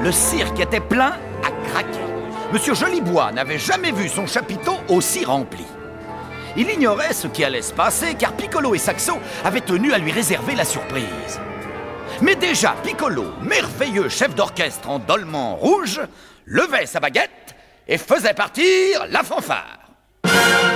Le cirque était plein à craquer. Monsieur Jolibois n'avait jamais vu son chapiteau aussi rempli. Il ignorait ce qui allait se passer car Piccolo et Saxo avaient tenu à lui réserver la surprise. Mais déjà, Piccolo, merveilleux chef d'orchestre en dolman rouge, levait sa baguette et faisait partir la fanfare.